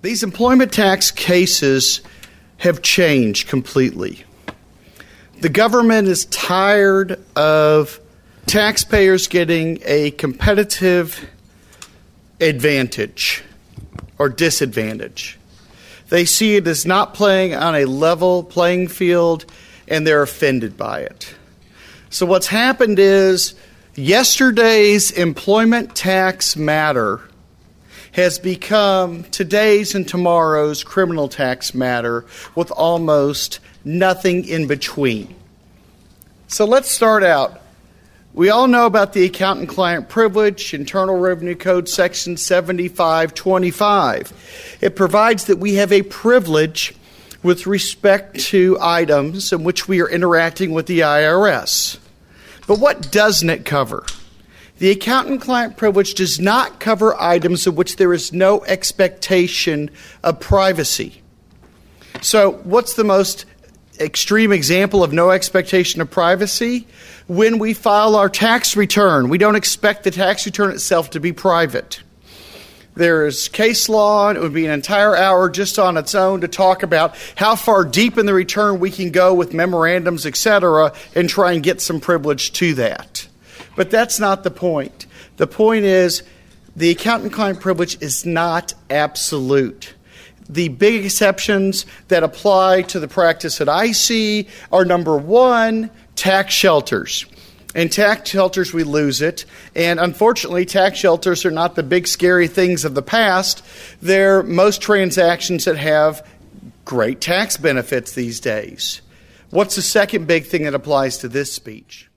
These employment tax cases have changed completely. The government is tired of taxpayers getting a competitive advantage or disadvantage. They see it as not playing on a level playing field, and they're offended by it. So what's happened is yesterday's employment tax matter has become today's and tomorrow's criminal tax matter with almost nothing in between. So let's start out. We all know about the accountant-client privilege, Internal Revenue Code Section 7525. It provides that we have a privilege with respect to items in which we are interacting with the IRS. But what doesn't it cover? The accountant-client privilege does not cover items of which there is no expectation of privacy. So what's the most extreme example of no expectation of privacy? When we file our tax return, we don't expect the tax return itself to be private. There is case law, and it would be an entire hour just on its own to talk about how far deep in the return we can go with memorandums, etc., and try and get some privilege to that. But that's not the point. The point is the accountant-client privilege is not absolute. The big exceptions that apply to the practice that I see are, number one, tax shelters. In tax shelters, we lose it. And unfortunately, tax shelters are not the big scary things of the past. They're most transactions that have great tax benefits these days. What's the second big thing that applies to this speech?